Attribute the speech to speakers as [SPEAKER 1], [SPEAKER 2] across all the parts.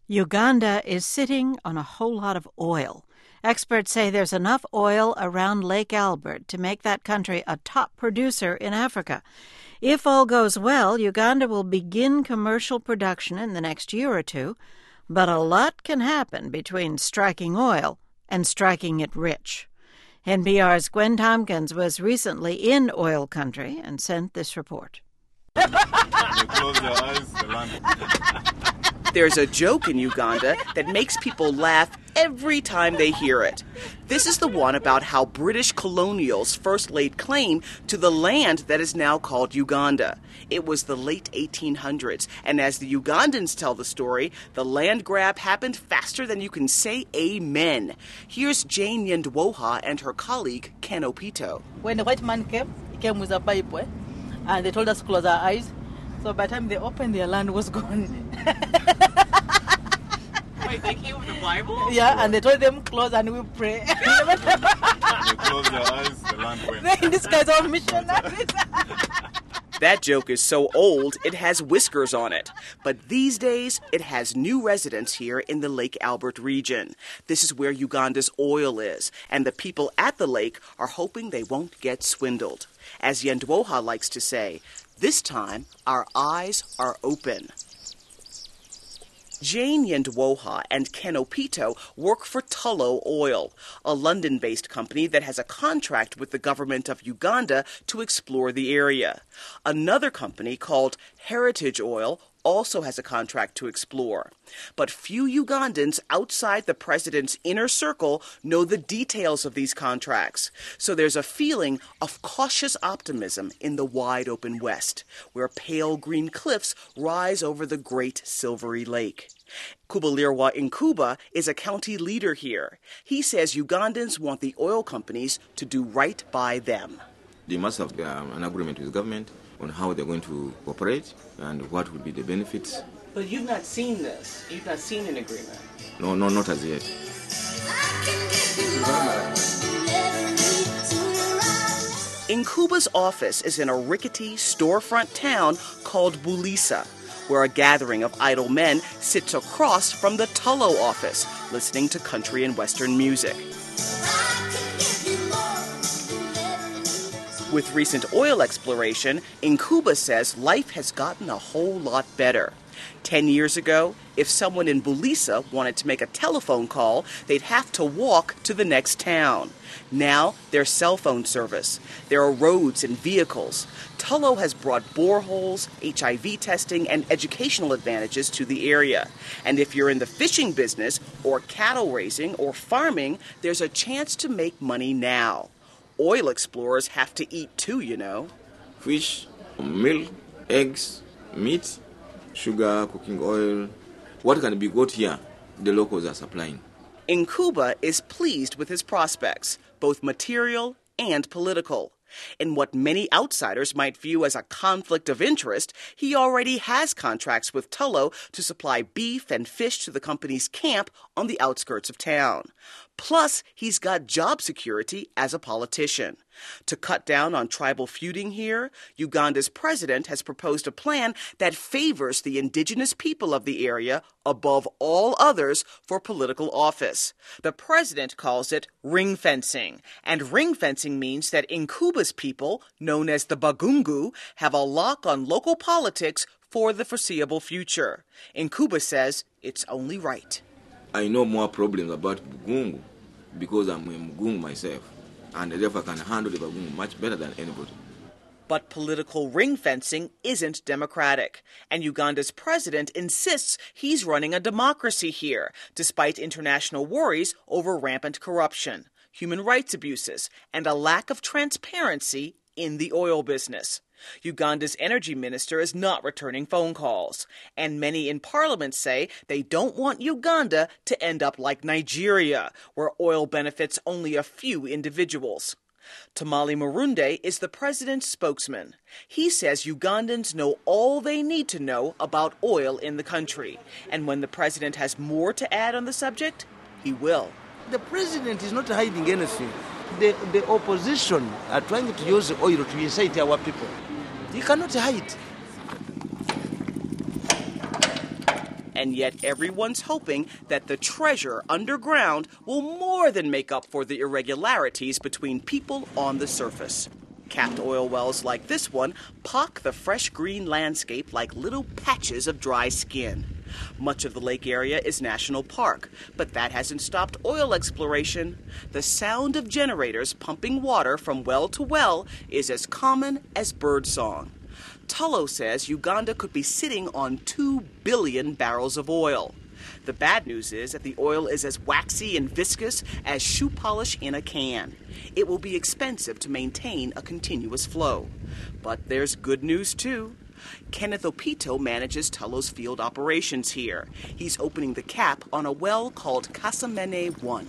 [SPEAKER 1] Uganda is sitting on a whole lot of oil. Experts say there's enough oil around Lake Albert to make that country a top producer in Africa. If all goes well, Uganda will begin commercial production in the next year or two, but a lot can happen between striking oil and striking it rich. NPR's Gwen Tompkins was recently in oil country and sent this report.
[SPEAKER 2] You close your eyes, the land.
[SPEAKER 3] There's a joke in Uganda that makes people laugh every time they hear it. This is the one about how British colonials first laid claim to the land that is now called Uganda. It was the late 1800s, and as the Ugandans tell the story, the land grab happened faster than you can say amen. Here's Jane Nyandwoha and her colleague, Ken Opito.
[SPEAKER 4] When the white man came, he came with a Bible, and they told us to close our eyes. So by the time they opened, their land was gone.
[SPEAKER 3] Wait, they came with the Bible?
[SPEAKER 4] Yeah, and they told them close and we pray.
[SPEAKER 2] You close your eyes, the land went.
[SPEAKER 4] These guys are missionaries.
[SPEAKER 3] That joke is so old, it has whiskers on it. But these days, it has new residents here in the Lake Albert region. This is where Uganda's oil is, and the people at the lake are hoping they won't get swindled. As Nyandwoha likes to say, this time, our eyes are open. Jane Nyandwoha and Ken Opito work for Tullow Oil, a London-based company that has a contract with the government of Uganda to explore the area. Another company called Heritage Oil also has a contract to explore. But few Ugandans outside the president's inner circle know the details of these contracts. So there's a feeling of cautious optimism in the wide-open West, where pale green cliffs rise over the great silvery lake. Kubalirwa Nkuba is a county leader here. He says Ugandans want the oil companies to do right by them.
[SPEAKER 5] They must have an agreement with the government on how they're going to operate and what would be the benefits.
[SPEAKER 3] But you've not seen this. You've not seen an agreement.
[SPEAKER 5] No, not as yet.
[SPEAKER 3] Nkuba's office is in a rickety storefront town called Bulisa, where a gathering of idle men sits across from the Tullow office, listening to country and western music. With recent oil exploration, Nkuba says life has gotten a whole lot better. 10 years ago, if someone in Bulisa wanted to make a telephone call, they'd have to walk to the next town. Now, there's cell phone service. There are roads and vehicles. Tullow has brought boreholes, HIV testing, and educational advantages to the area. And if you're in the fishing business, or cattle raising, or farming, there's a chance to make money now. Oil explorers have to eat too, you know.
[SPEAKER 5] Fish, milk, eggs, meat, sugar, cooking oil. What can be got here, the locals are supplying.
[SPEAKER 3] Nkuba is pleased with his prospects, both material and political. In what many outsiders might view as a conflict of interest, he already has contracts with Tullow to supply beef and fish to the company's camp on the outskirts of town. Plus, he's got job security as a politician. To cut down on tribal feuding here, Uganda's president has proposed a plan that favors the indigenous people of the area above all others for political office. The president calls it ring fencing, and ring fencing means that Nkuba's people, known as the Bagungu, have a lock on local politics for the foreseeable future. Nkuba says it's only right.
[SPEAKER 5] I know more problems about Bagungu because I'm a Mugungu myself, and therefore I can handle the Bagungu much better than anybody.
[SPEAKER 3] But political ring fencing isn't democratic, and Uganda's president insists he's running a democracy here, despite international worries over rampant corruption, human rights abuses, and a lack of transparency in the oil business. Uganda's energy minister is not returning phone calls, and many in parliament say they don't want Uganda to end up like Nigeria, where oil benefits only a few individuals. Tamale Marunde is the president's spokesman. He says Ugandans know all they need to know about oil in the country, and when the president has more to add on the subject, he will.
[SPEAKER 6] The president is not hiding anything. The opposition are trying to use the oil to incite our people. He cannot hide.
[SPEAKER 3] And yet everyone's hoping that the treasure underground will more than make up for the irregularities between people on the surface. Capped oil wells like this one pock the fresh green landscape like little patches of dry skin. Much of the lake area is national park, but that hasn't stopped oil exploration. The sound of generators pumping water from well to well is as common as birdsong. Tullow says Uganda could be sitting on 2 billion barrels of oil. The bad news is that the oil is as waxy and viscous as shoe polish in a can. It will be expensive to maintain a continuous flow. But there's good news, too. Kenneth Opito manages Tullow's field operations here. He's opening the cap on a well called Kasamene 1.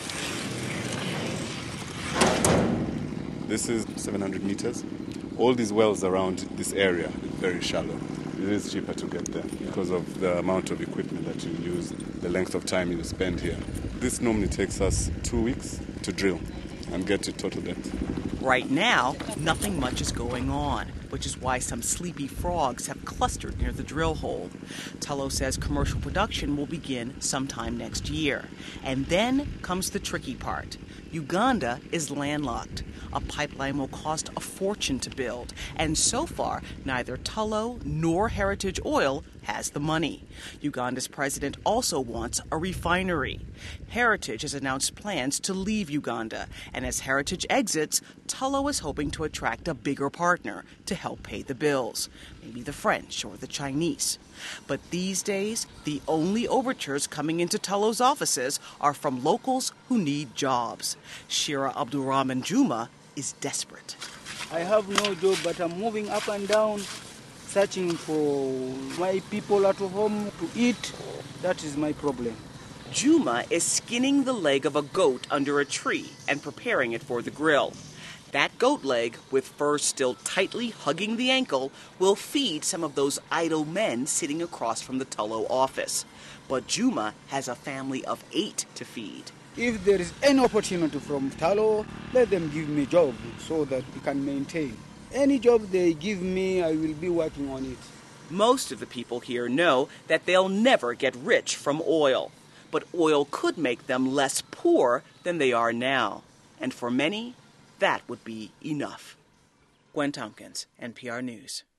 [SPEAKER 2] This is 700 meters. All these wells around this area are very shallow. It is cheaper to get there because of the amount of equipment that you use, the length of time you spend here. This normally takes us 2 weeks to drill and get to total depth.
[SPEAKER 3] Right now, nothing much is going on, which is why some sleepy frogs have clustered near the drill hole. Tullow says commercial production will begin sometime next year. And then comes the tricky part. Uganda is landlocked. A pipeline will cost a fortune to build, and so far, neither Tullow nor Heritage Oil has the money. Uganda's president also wants a refinery. Heritage has announced plans to leave Uganda, and as Heritage exits, Tullow is hoping to attract a bigger partner to help pay the bills, maybe the French or the Chinese. But these days, the only overtures coming into Tullow's offices are from locals who need jobs. Shira Abdurrahman Juma is desperate.
[SPEAKER 7] I have no job, but I'm moving up and down, searching for my people at home to eat. That is my problem.
[SPEAKER 3] Juma is skinning the leg of a goat under a tree and preparing it for the grill. That goat leg, with fur still tightly hugging the ankle, will feed some of those idle men sitting across from the Tullow office. But Juma has a family of 8 to feed.
[SPEAKER 7] If there is any opportunity from Tullow, let them give me a job so that we can maintain. Any job they give me, I will be working on it.
[SPEAKER 3] Most of the people here know that they'll never get rich from oil. But oil could make them less poor than they are now. And for many, that would be enough. Gwen Tompkins, NPR News.